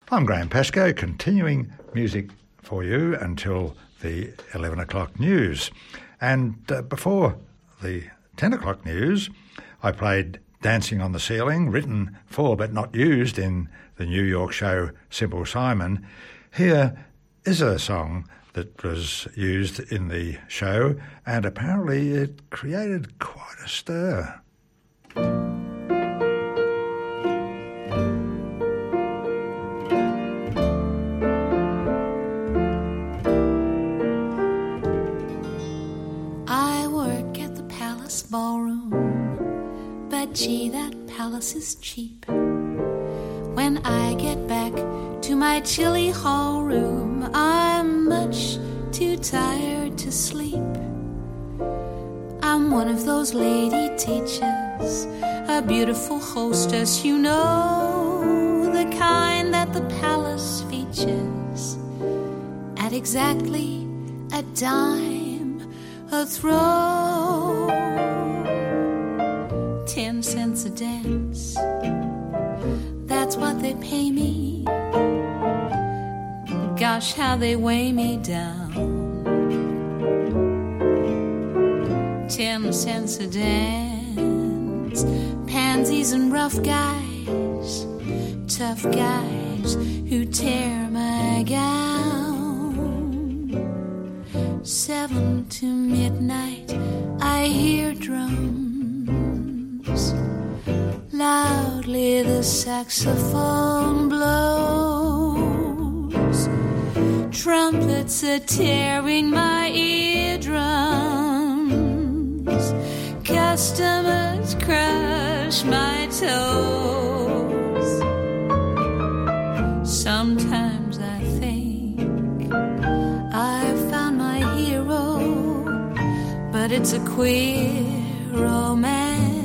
I'm Graham Pascoe, continuing music for you until the 11 o'clock news. And before the 10 o'clock news, I played Dancing on the Ceiling, written for but not used in the New York show Simple Simon. Here is a song that was used in the show, and apparently it created quite a stir. Ballroom, but gee, that palace is cheap. When I get back to my chilly hall room, I'm much too tired to sleep. I'm one of those lady teachers, a beautiful hostess, you know, the kind that the palace features, at exactly a dime a throw. 10 cents a dance, that's what they pay me. Gosh, how they weigh me down. 10 cents a dance, pansies and rough guys, tough guys who tear my gown. 7 to midnight, I hear drums. Loudly the saxophone blows. Trumpets are tearing my eardrums. Customers crush my toes. Sometimes I think I've found my hero, but it's a queer romance.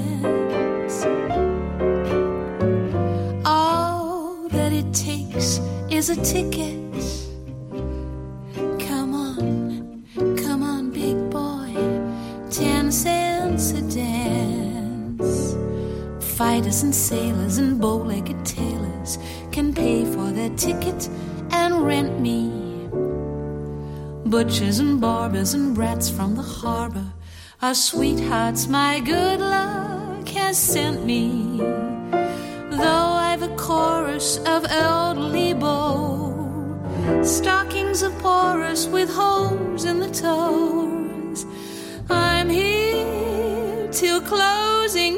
All that it takes is a ticket. Come on, big boy, 10 cents a dance. Fighters and sailors and bow-legged tailors can pay for their ticket and rent me. Butchers and barbers and brats from the harbor are sweethearts my good luck has sent me. Though I've a chorus of elderly beaux, stockings are porous with holes in the toes. I'm here till closing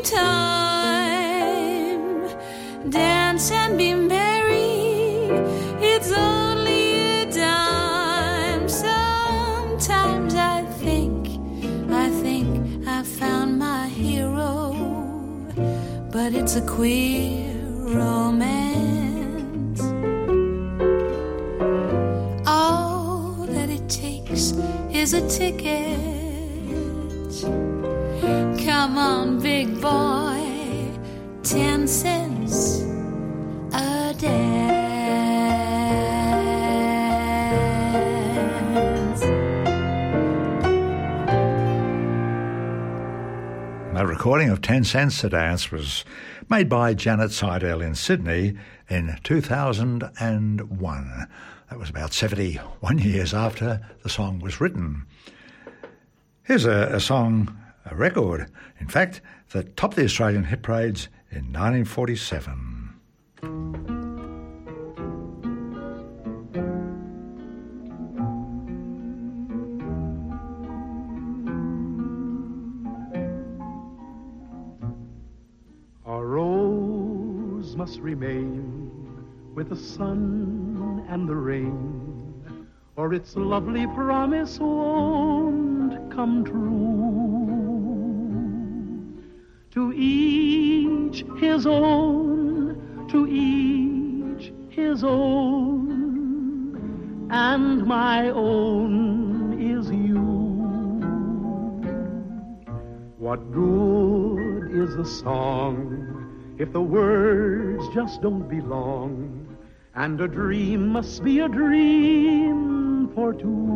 time. Dance and be merry, it's only a dime. Sometimes I think I found my hero, but it's a queer romance. All that it takes is a ticket. Come on, big boy, 10 cents a dance. A recording of 10 Cents a Dance was made by Janet Seidel in Sydney in 2001. That was about 71 years after the song was written. Here's a song, a record, in fact, that topped the Australian hit parades in 1947. Must remain with the sun and the rain, or its lovely promise won't come true. To each his own, to each his own, and my own is you. What good is the song if the words just don't belong, and a dream must be a dream for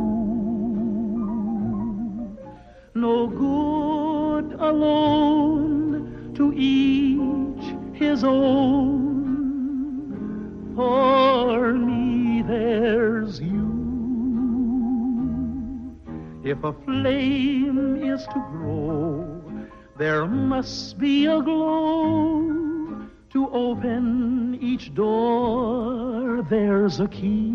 two? No good alone, to each his own, for If a flame is to grow, there must be a glow. To open each door, there's a key.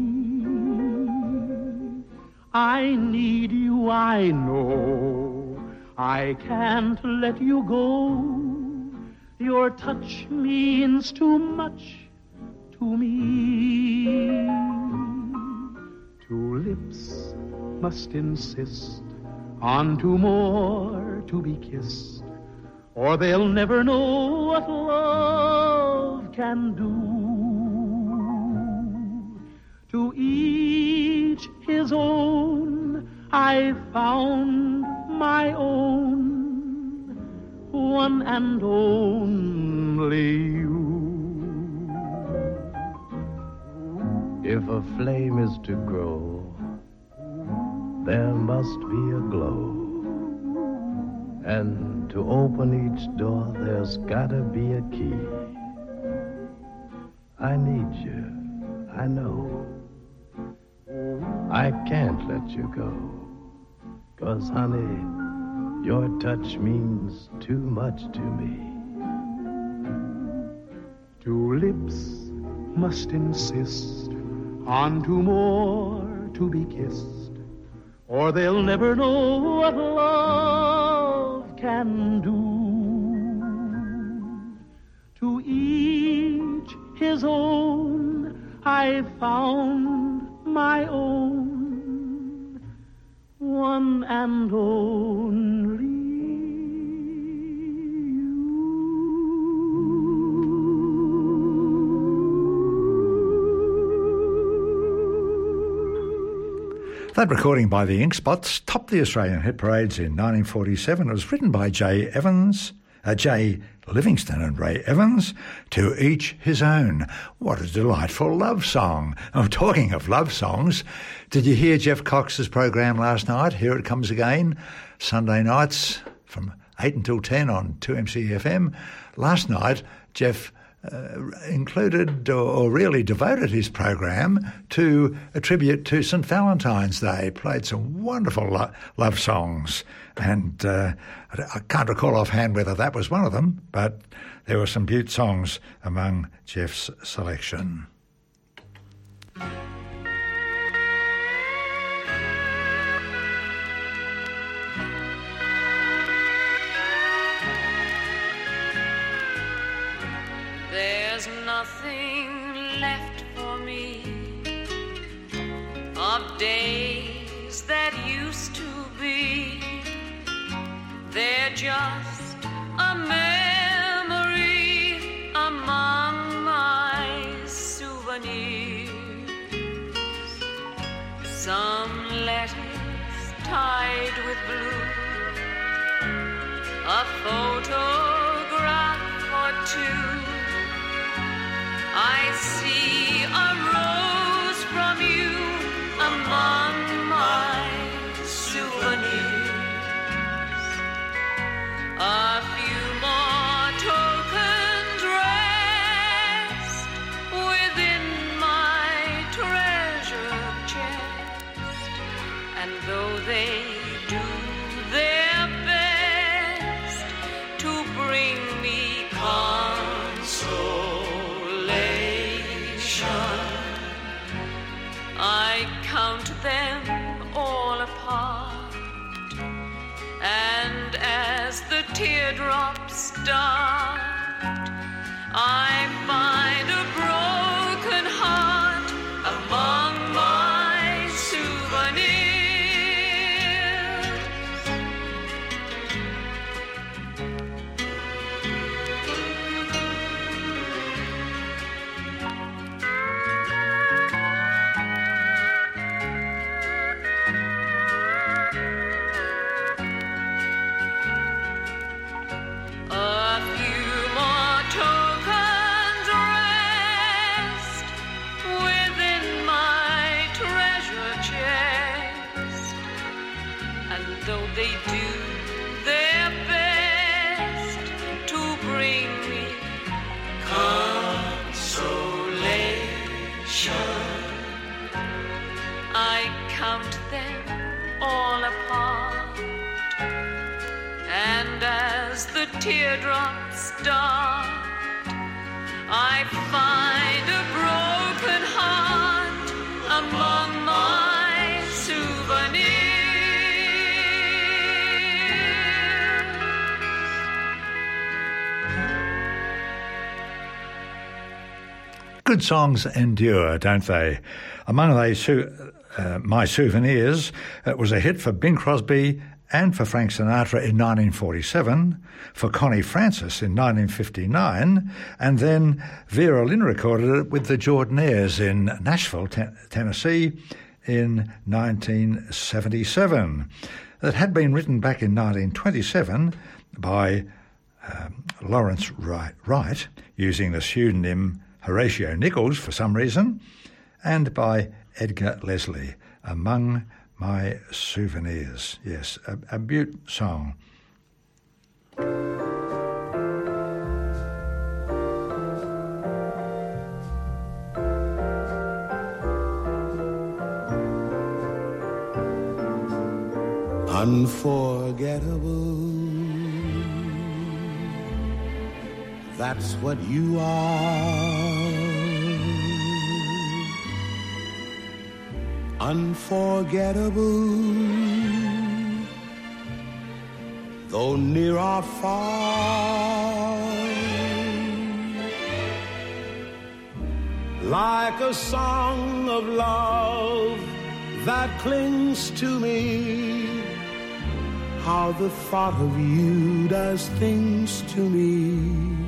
I need you, I know. I can't let you go. Your touch means too much to me. Two lips must insist on two more to be kissed, or they'll never know what love can do. To each his own, I found my own, one and only you. If a flame is to grow, there must be a glow. And to open each door, there's gotta be a key. I need you, I know. I can't let you go. 'Cause, honey, your touch means too much to me. Two lips must insist on two more to be kissed, or they'll never know what love can do. To each his own, I found my own, one and only you. That recording by the Ink Spots topped the Australian hit parades in 1947. It was written by Jay Livingston and Ray Evans, To Each His Own. What a delightful love song. Oh, talking of love songs, did you hear Jeff Cox's program last night? Here it comes again, Sunday nights from 8 until 10 on 2MCFM. Last night, Jeff included or really devoted his program to a tribute to St. Valentine's Day. Played some wonderful love songs, and I can't recall offhand whether that was one of them, but there were some beaut songs among Jeff's selection. There's nothing left for me of days that used to be. They're just a memory among my souvenirs. Some letters tied with blue, a photograph or two. I see a rose from you among my souvenirs. A few more tokens rest within my treasure chest, and though they do their best to bring me consolation, I count them all apart, and as the teardrops start, I find a broken heart among my souvenirs. A few more tokens rest within my treasure chest, and though they do their best to bring me consolation, I count them fall apart. And as the teardrops start, I find a broken heart among my souvenirs. Good songs endure, don't they? Among those My Souvenirs, it was a hit for Bing Crosby and for Frank Sinatra in 1947, for Connie Francis in 1959, and then Vera Lynn recorded it with the Jordanaires in Nashville, Tennessee in 1977. It had been written back in 1927 by Lawrence Wright, using the pseudonym Horatio Nichols for some reason, and by Edgar Leslie, Among My Souvenirs. Yes, a beaut song. Unforgettable, that's what you are. Unforgettable, though near or far. Like a song of love that clings to me, how the thought of you does things to me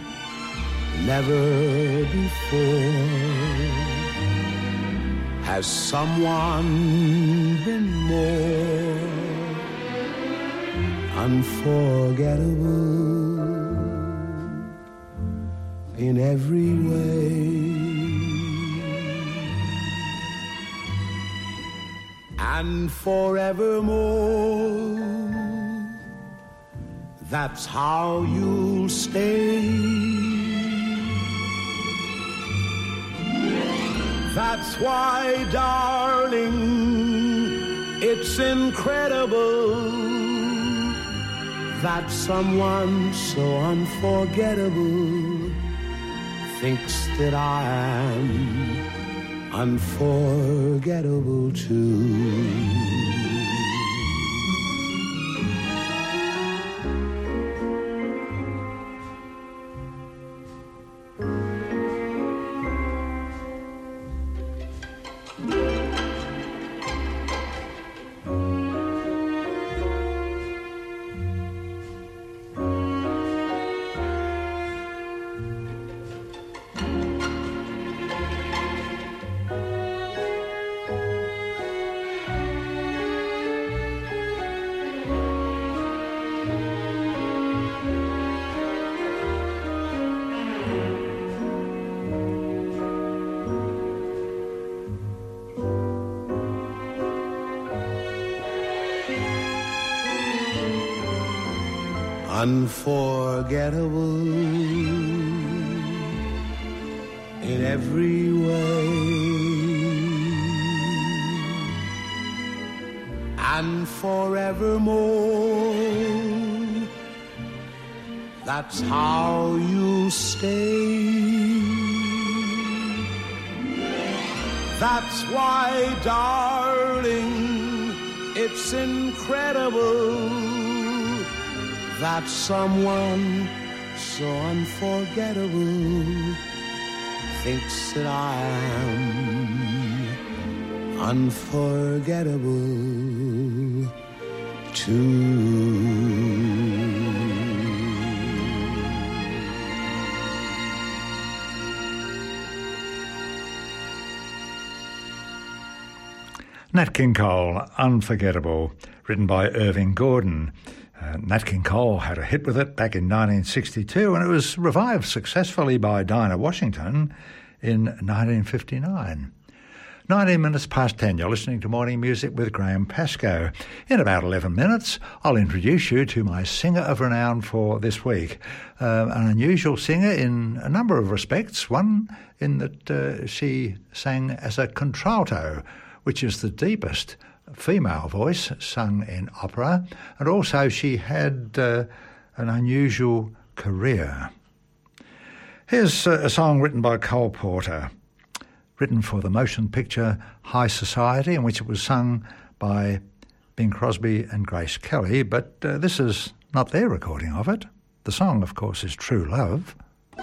never before. Has someone been more unforgettable in every way? And forevermore, that's how you'll stay. That's why, darling, it's incredible that someone so unforgettable thinks that I am unforgettable too. Unforgettable in every way, and forevermore, that's how you'll stay. That's why, darling, it's incredible that someone so unforgettable thinks that I am unforgettable too. Nat King Cole, Unforgettable, written by Irving Gordon. Nat King Cole had a hit with it back in 1962, and it was revived successfully by Dinah Washington in 1959. 19 minutes past 10, you're listening to Morning Music with Graham Pascoe. In about 11 minutes, I'll introduce you to my singer of renown for this week. An unusual singer in a number of respects. One in that she sang as a contralto, which is the deepest female voice, sung in opera, and also she had an unusual career. Here's a song written by Cole Porter, written for the motion picture High Society, in which it was sung by Bing Crosby and Grace Kelly, but this is not their recording of it. The song, of course, is True Love.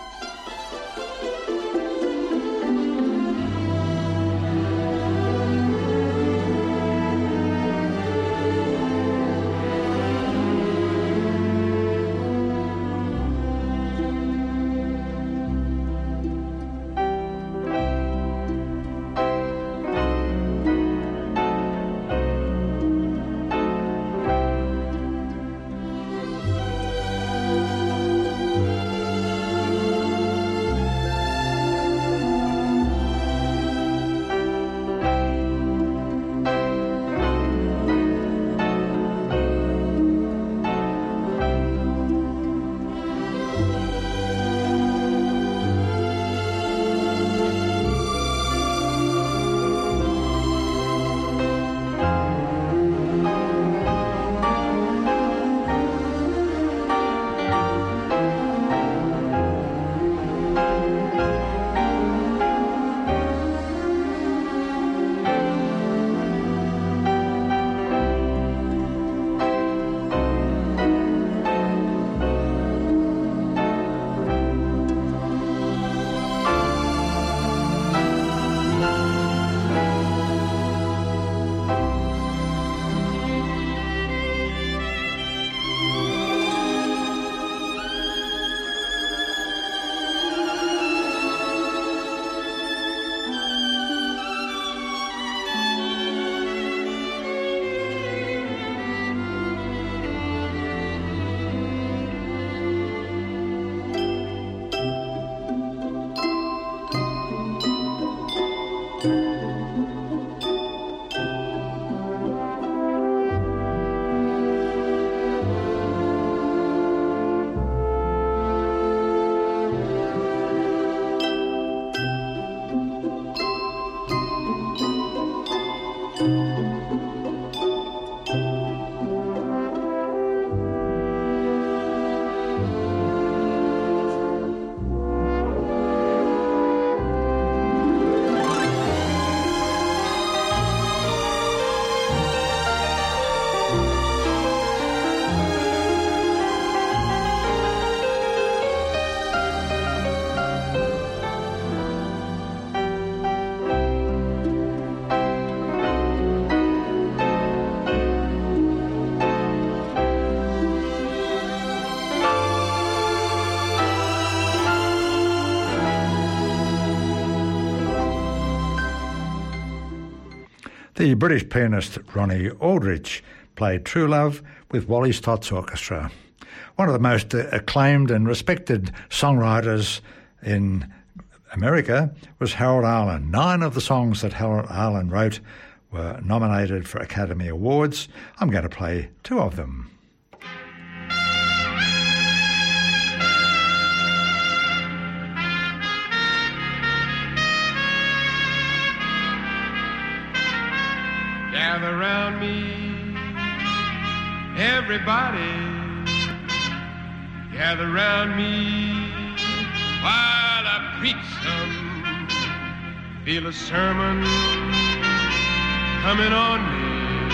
The British pianist Ronnie Aldrich played True Love with Wally Stott's orchestra. One of the most acclaimed and respected songwriters in America was Harold Arlen. 9 of the songs that Harold Arlen wrote were nominated for Academy Awards. I'm going to play 2 of them. Gather round me, everybody. Gather round me while I preach some. Feel a sermon coming on me.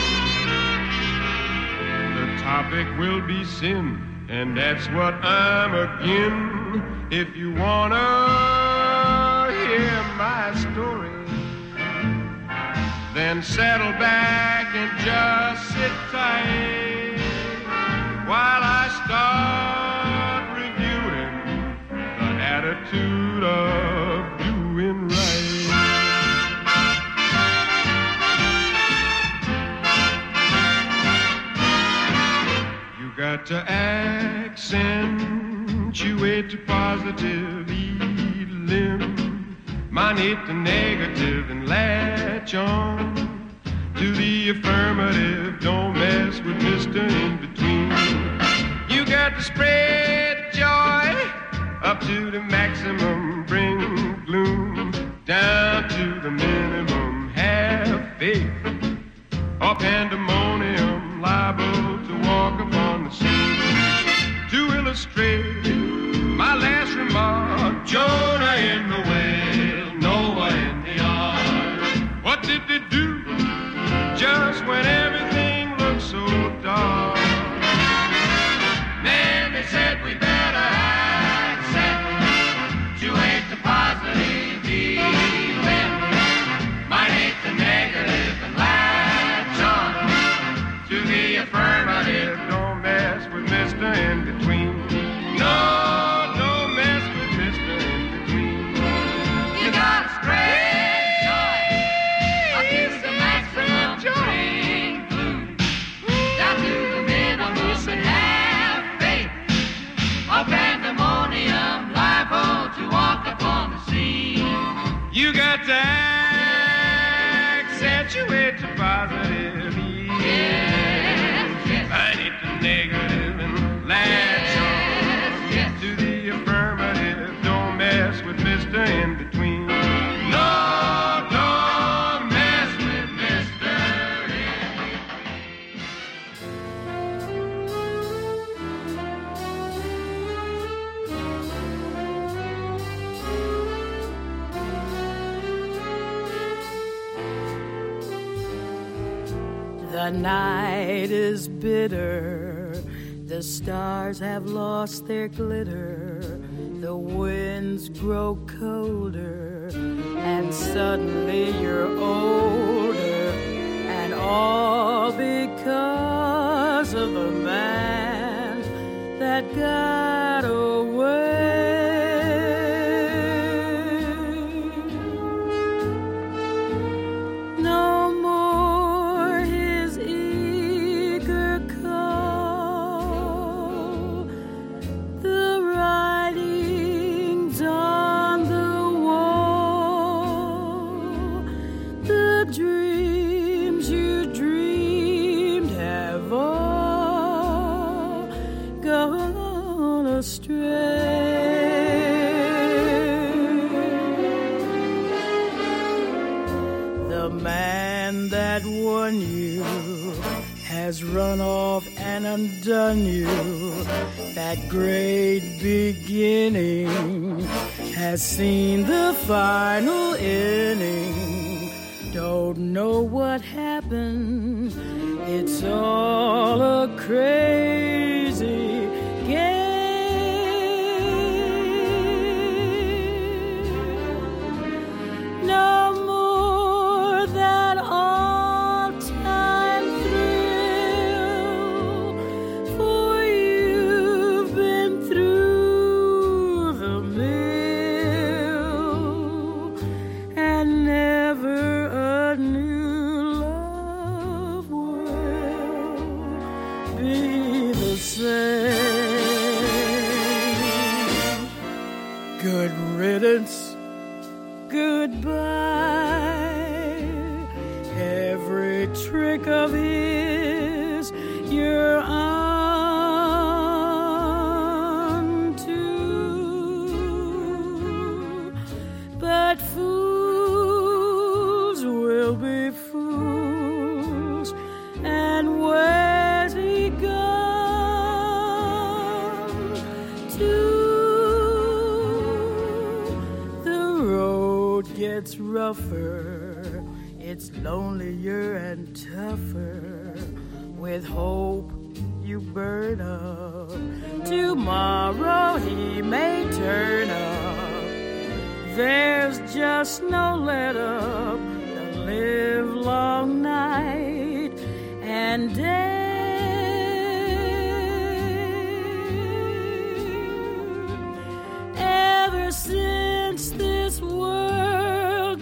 The topic will be sin, and that's what I'm again. If you wanna hear my story, then settle back and just sit tight while I start reviewing the attitude of doing right. You got to accentuate to positive, eliminate the negative, and latch on to the affirmative. Don't mess with Mr. In-Between. You got to spread joy up to the maximum, bring gloom down to the minimum. Have faith or pandemonium, liable to walk upon the scene. To illustrate my last remark, Jonah in the whale, Noah in the ark. What did they do just when everything looked so dark? Then they said we better accentuate the positive feeling, might hate the negative and latch on to the affirmative. Don't mess with Mr. In-Between. No, don't mess with Mr. In-Between. You gotta spread joy. I'll kiss the maximum bring blue down to the minimum and have faith. Of pandemonium, liable to walk upon the sea. You got to accentuate the positive. Yes, yes. I need the negative and latch on to the affirmative. Don't mess with Mr. In-Between. No, don't mess with Mr. The night is bitter, the stars have lost their glitter, the winds grow colder, and suddenly you're older, and all because of a man that got away. No more his eager call, the writings on the wall, the dreams you dreamed have all gone astray. The man that won you has run off and undone you. That great beginning has seen the final inning. Don't know what happened. It's all a crazy game. No more that all-time thrill, for you've been through the mill, and never a new love will be the same. Good riddance, goodbye. Every trick of his you're on to, but fools will be fools, and where's he gone to? The road gets rougher, it's lonelier and tougher. With hope you burn up, tomorrow he may turn up. There's just no let up, the live long night and day. Ever since this world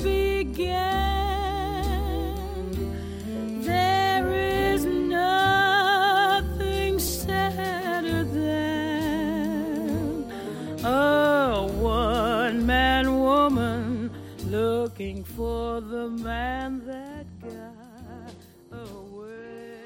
began, there is nothing sadder than a one-man woman looking for the man that got away.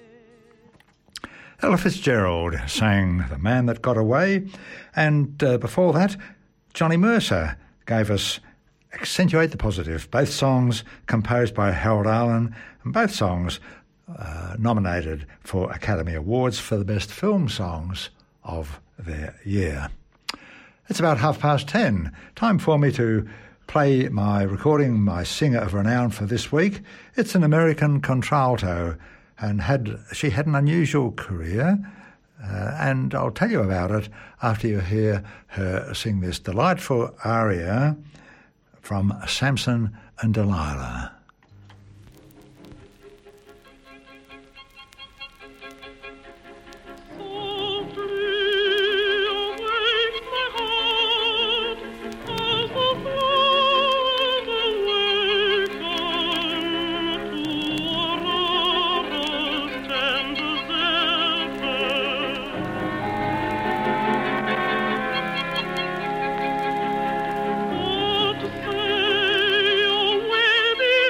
Ella Fitzgerald sang The Man That Got Away, and before that, Johnny Mercer gave us Accentuate the Positive, both songs composed by Harold Arlen, and both songs nominated for Academy Awards for the best film songs of their year. It's about 10:30. Time for me to play my recording, my singer of renown for this week. It's an American contralto, and she had an unusual career, and I'll tell you about it after you hear her sing this delightful aria from Samson and Delilah. Baby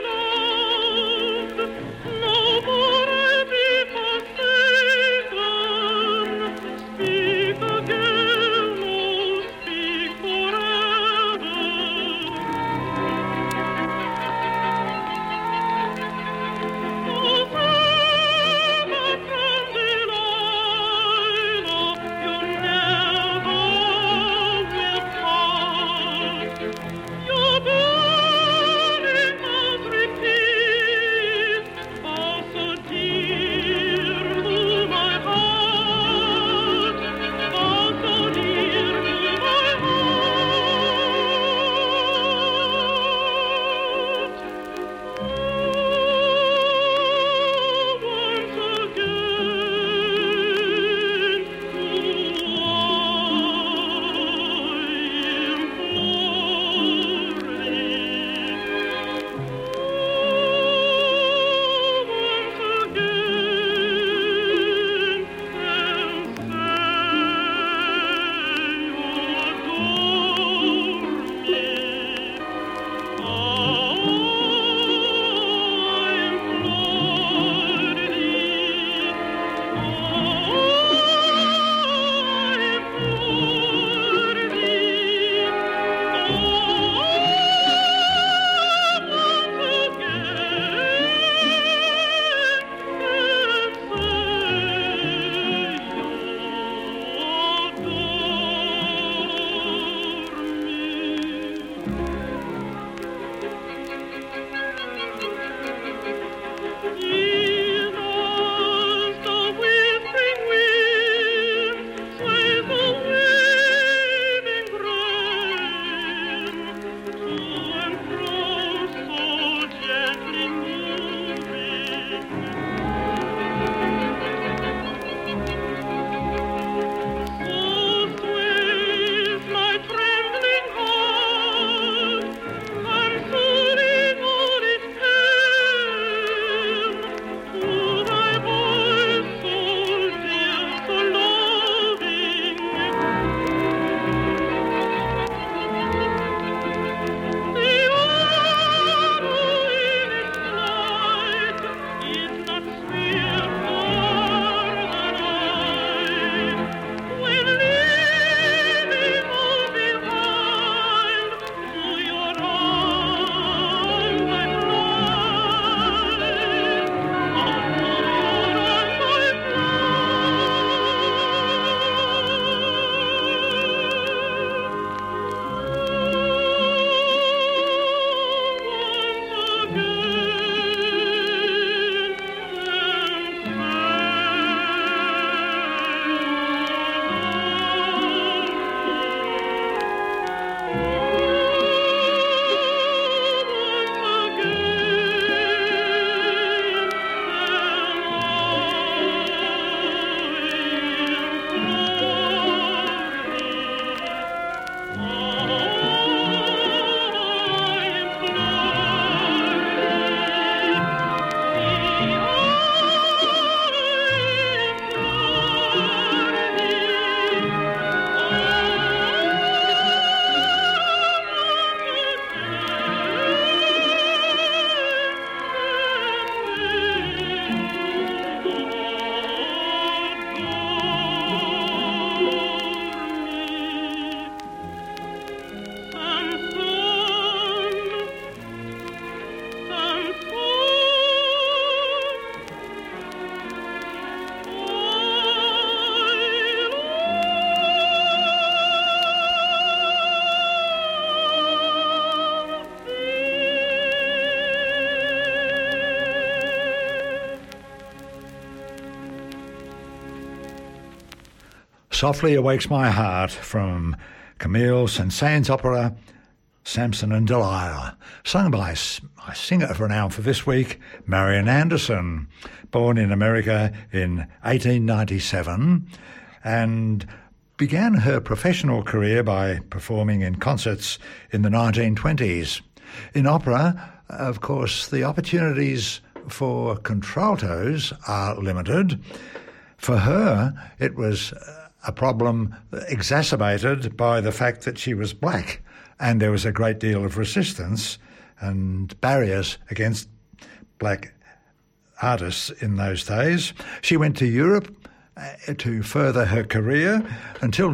Softly Awakes My Heart from Camille Saint-Saëns' opera Samson and Delilah, sung by my singer of renown for this week, Marian Anderson, born in America in 1897 and began her professional career by performing in concerts in the 1920s. In opera, of course, the opportunities for contraltos are limited. For her, it was a problem exacerbated by the fact that she was black, and there was a great deal of resistance and barriers against black artists in those days. She went to Europe to further her career until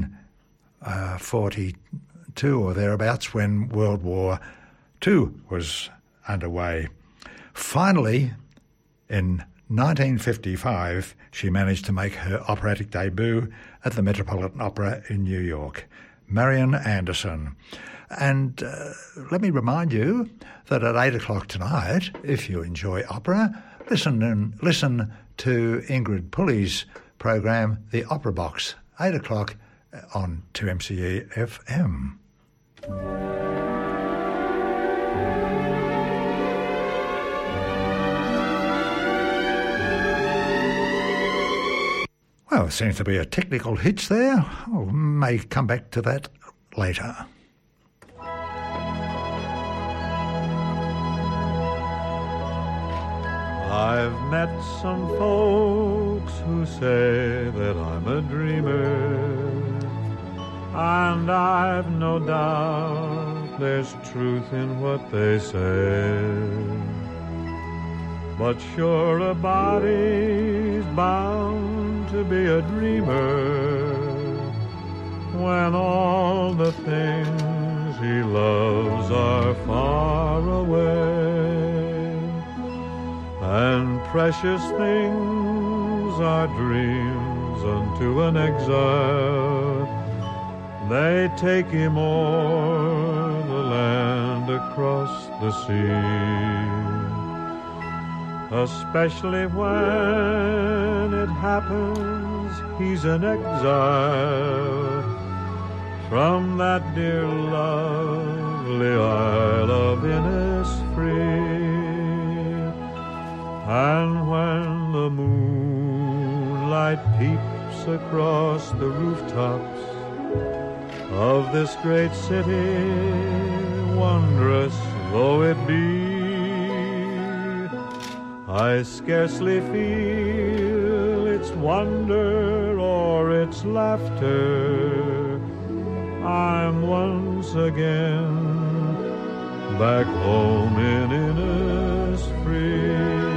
1942 or thereabouts, when World War II was underway. Finally, in 1955, she managed to make her operatic debut at the Metropolitan Opera in New York. Marian Anderson. And let me remind you that at 8 o'clock tonight, if you enjoy opera, listen to Ingrid Pulley's program, The Opera Box, 8 o'clock on 2MCE FM. Well, there seems to be a technical hitch there. Oh, may come back to that later. I've met some folks who say that I'm a dreamer, and I've no doubt there's truth in what they say. But sure, a body's bound to be a dreamer when all the things he loves are far away, and precious things are dreams unto an exile. They take him o'er the land across the sea, especially when it happens he's an exile from that dear lovely Isle of Innisfree. And when the moonlight peeps across the rooftops of this great city, wondrous though it be, I scarcely feel its wonder or its laughter. I'm once again back home in Innisfree.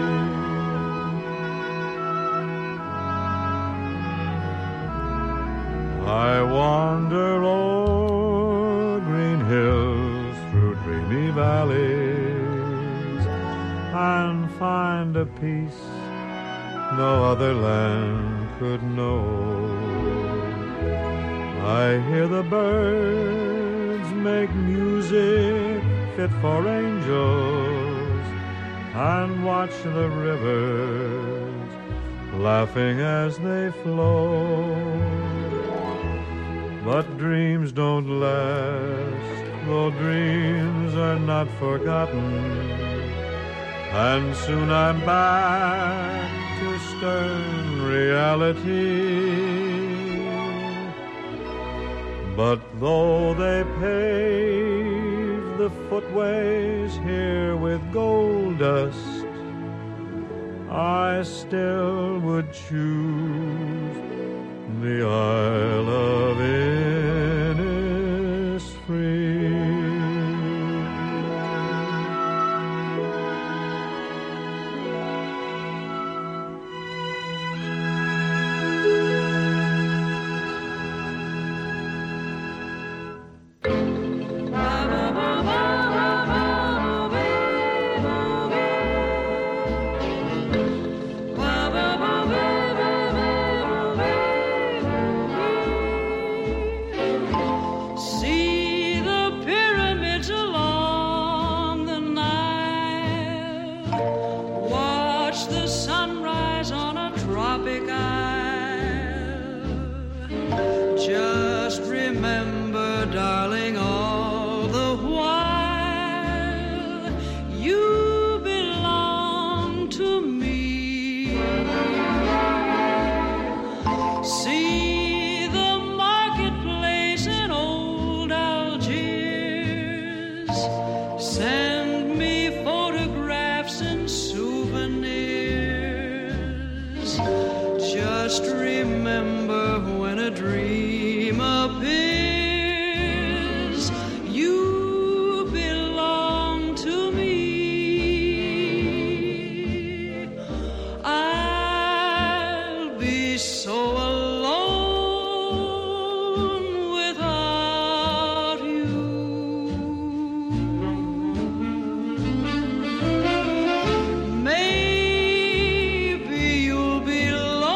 I wander o'er green hills, through dreamy valleys, and find a peace no other land could know. I hear the birds make music fit for angels, and watch the rivers laughing as they flow. But dreams don't last, though dreams are not forgotten, and soon I'm back to stern reality. But though they pave the footways here with gold dust, I still would choose the Isle of Innisfree. Just remember when a dream appears, you belong to me. I'll be so alone without you. Maybe you'll be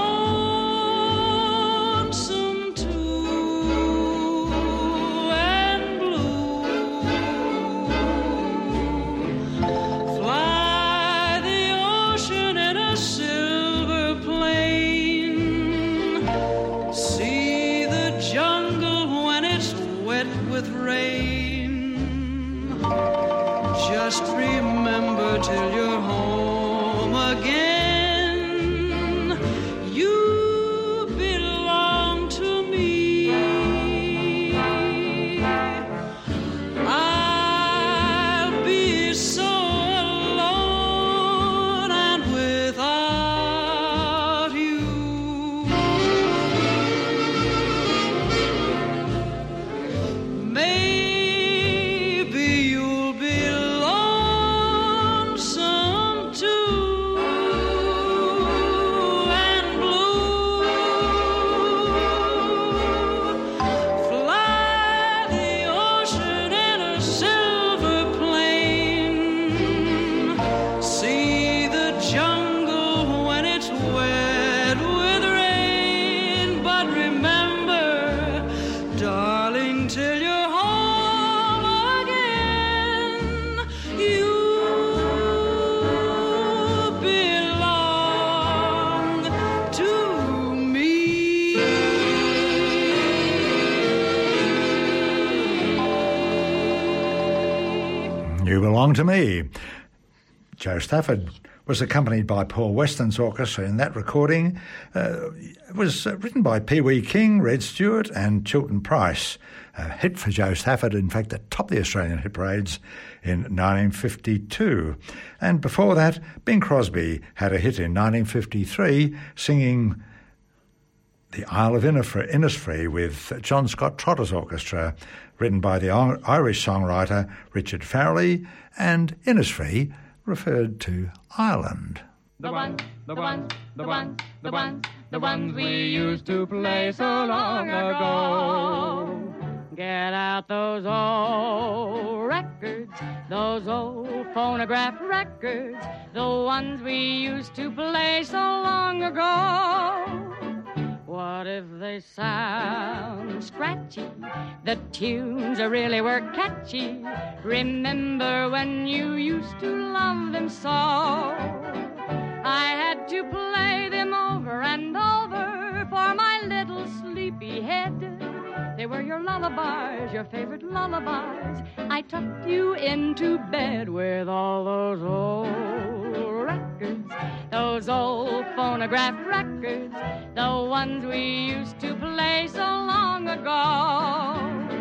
lonesome too and blue. Fly the ocean in a silver plane. See the jungle when it's wet with rain. Just remember till you're home again, you belong to me. I'll be so alone and without you. Maybe you'll be lonesome too and blue. Fly the ocean in a silver plane. See the jungle when it's wet with rain. But remember, darling, till you're home again, you belong to me. You Belong to Me. Joe Stafford was accompanied by Paul Weston's orchestra in that recording. It was written by Pee Wee King, Red Stewart and Chilton Price. A hit for Joe Stafford, in fact, at top the Australian hit parades in 1952. And before that, Bing Crosby had a hit in 1953 singing The Isle of Innisfree with John Scott Trotter's orchestra, written by the Irish songwriter Richard Farrelly, and Innisfree referred to Ireland. The ones we used to play so long ago. Get out those old records, those old phonograph records, the ones we used to play so long ago. What if they sound scratchy? The tunes really were catchy. Remember when you used to love them so? I had to play them over and over for my little sleepy head. They were your lullabies, your favorite lullabies. I tucked you into bed with all those old records, those old phonograph records, the ones we used to play so long ago.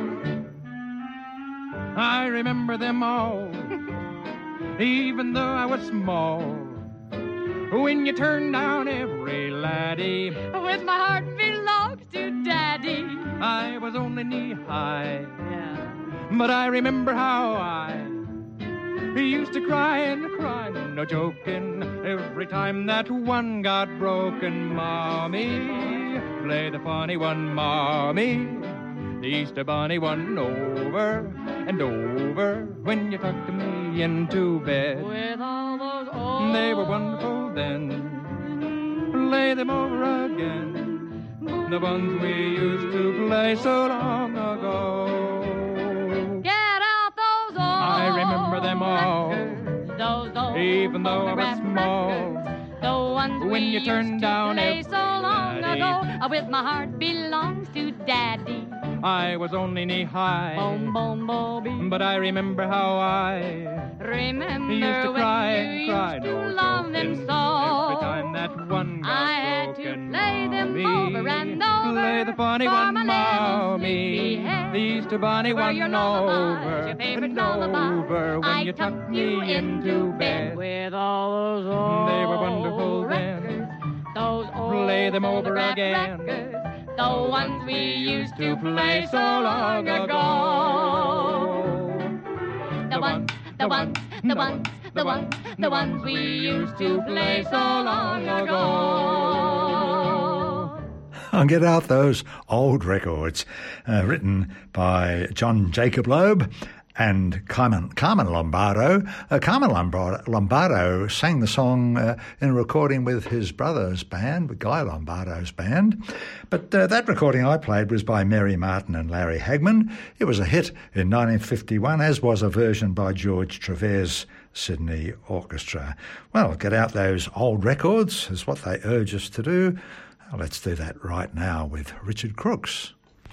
I remember them all, even though I was small. When you turned down every laddie, with my heart belongs to Daddy. I was only knee-high, Yeah. but I remember how I used to cry and cry, no joking, every time that one got broken. Mommy, play the funny one, Mommy, the Easter Bunny one over and over when you tucked me into bed. With all those old They were wonderful then, play them over again, the ones we used to play so long ago. Get out those old I remember them all, records, those old even though I was phonograph small. records, the ones When we you turned used down to play every so long laddie. ago. With my heart belongs to Daddy. I was only knee-high, Boom, boom, boom. but I remember how I Remember used to when cry you and cry, used to no love them joking, so. every time that one got I had to broken. play them Mommy, over and over play the funny for one, my little Mommy, sleepy head. the Easter Bunny Were one your lullabies, over your favorite and lullabies. over when I you tucked me into bed. with all those old They were wonderful then, records, those old play play them over again. Records, the ones we used to play so long ago. The ones we used to play so long ago. I'll get out those old records, written by John Jacob Loeb and Carmen Lombardo. Carmen Lombardo sang the song in a recording with his brother's band, with Guy Lombardo's band. But that recording I played was by Mary Martin and Larry Hagman. It was a hit in 1951, as was a version by George Trevor's Sydney Orchestra. Well, get out those old records is what they urge us to do. Let's do that right now with Richard Crooks.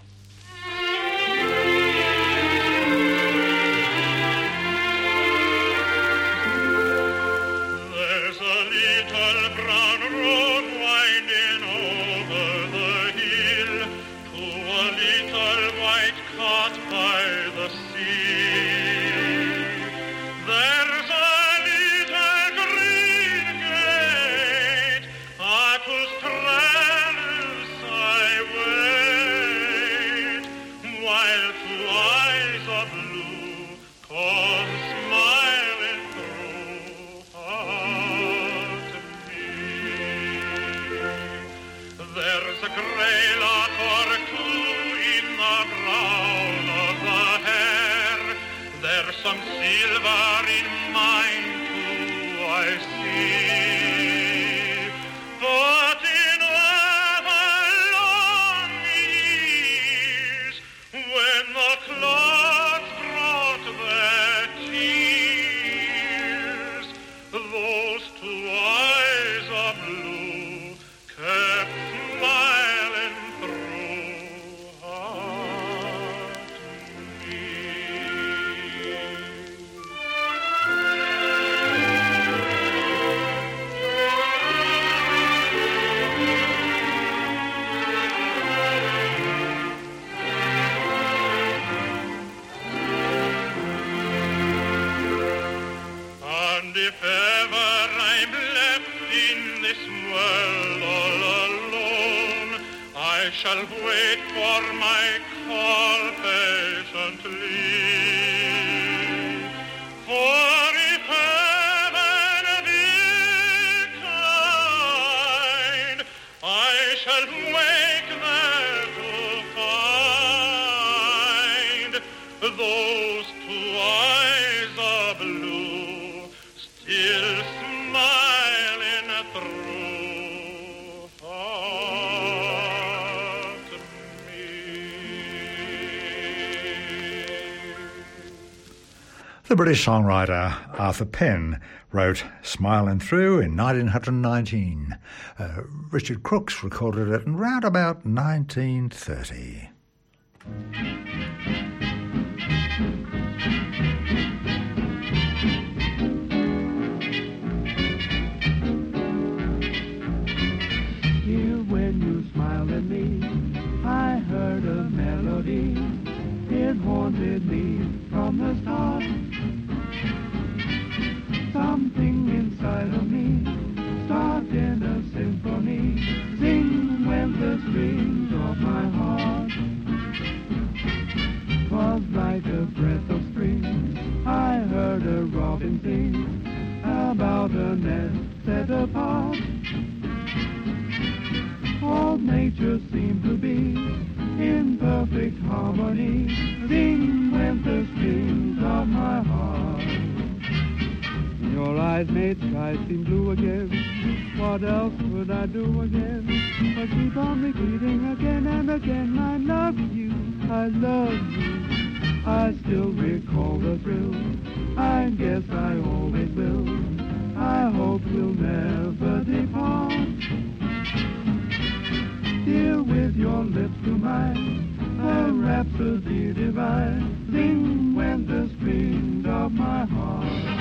The British songwriter Arthur Penn wrote Smiling Through in 1919. Richard Crooks recorded it in round about 1930. Here when you smiled at me, I heard a melody. It haunted me from the start. Something inside of me started a symphony. Sing when the strings of my heart was like a breath of spring. I heard a robin sing about a nest set apart. All nature seemed to be in perfect harmony. Sing when the strings of my heart. Your eyes made sky seem blue again. What else would I do again but keep on repeating again and again? I love you, I love you. I still recall the thrill. I guess I always will. I hope we'll never depart. Dear, with your lips to mine, a rhapsody divine. Sing when the strings of my heart.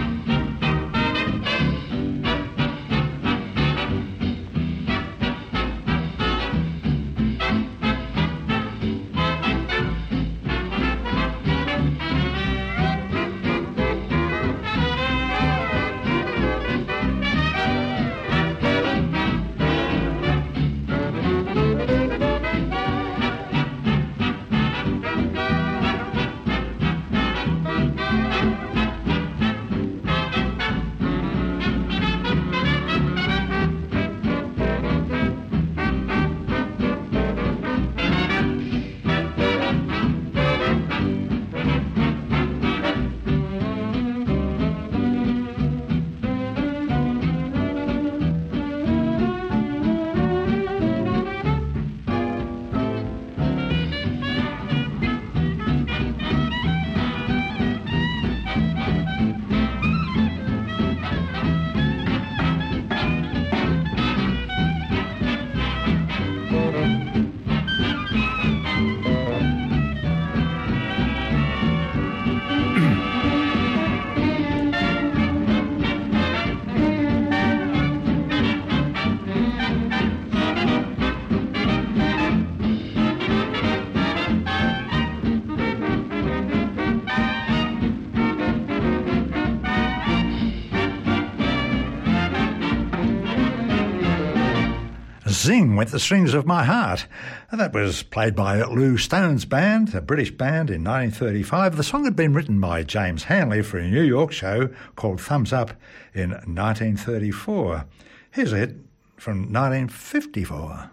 Zing Went the Strings of My Heart. And that was played by Lou Stone's band, a British band, in 1935. The song had been written by James Hanley for a New York show called Thumbs Up in 1934. Here's a hit from 1954.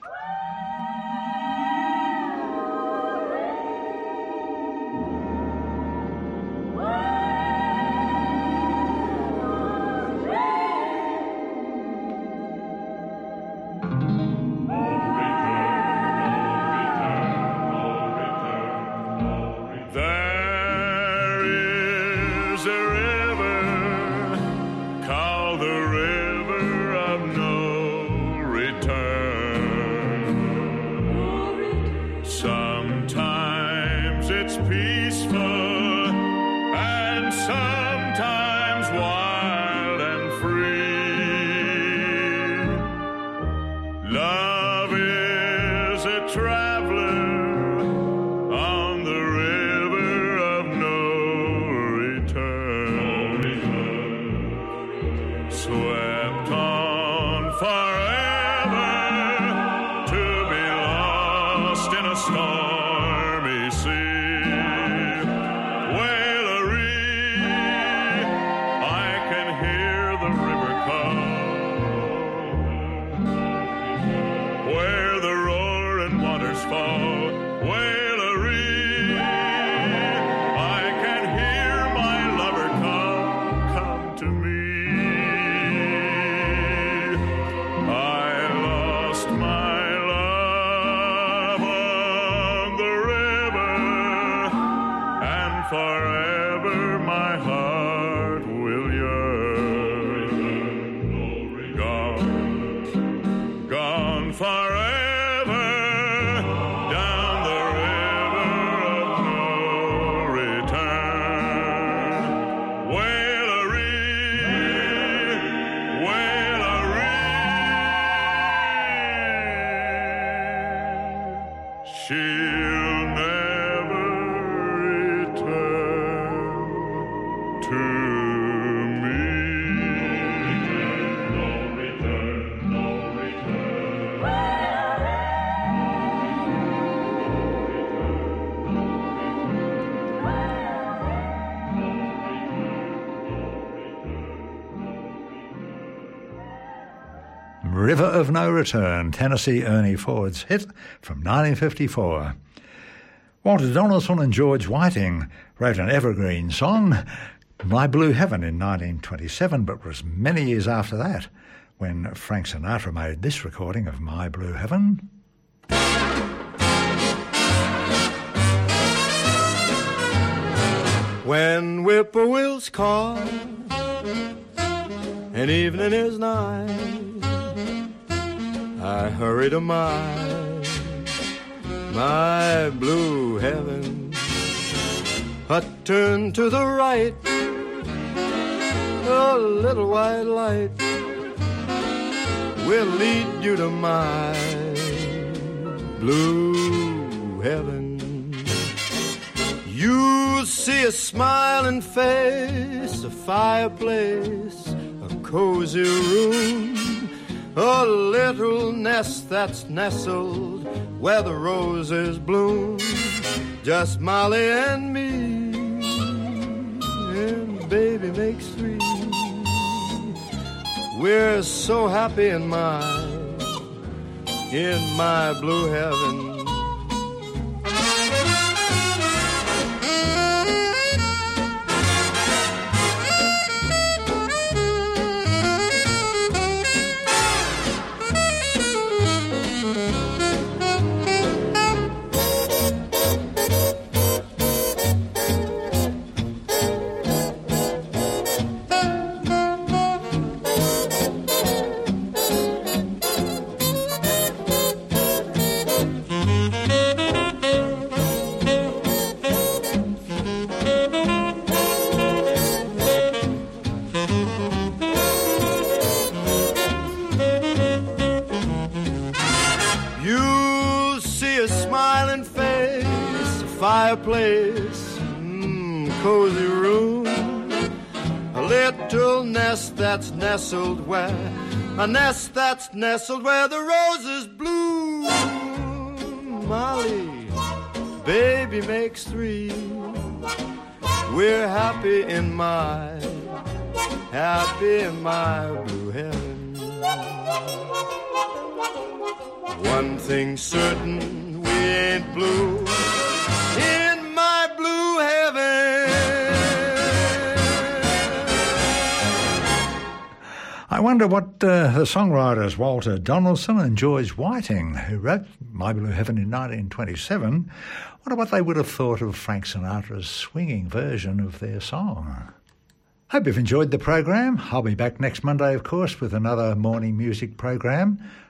River of No Return, Tennessee Ernie Ford's hit from 1954. Walter Donaldson and George Whiting wrote an evergreen song, My Blue Heaven, in 1927, but it was many years after that when Frank Sinatra made this recording of My Blue Heaven. When whippoorwills call and evening is nigh, I hurry to my blue heaven. I turn to the right, a little white light will lead you to my blue heaven. You'll see a smiling face, a fireplace, a cozy room, a little nest that's nestled where the roses bloom. Just Molly and me, and baby makes three. We're so happy in my blue heaven. Fireplace, cozy room, a little nest that's nestled where a nest that's nestled where the roses bloom. Molly, baby makes three. We're happy in my blue heaven. One thing certain, we ain't blue in my blue heaven. I wonder what the songwriters Walter Donaldson and George Whiting, who wrote My Blue Heaven in 1927, wonder what they would have thought of Frank Sinatra's swinging version of their song. Hope you've enjoyed the program. I'll be back next Monday, of course, with another morning music program.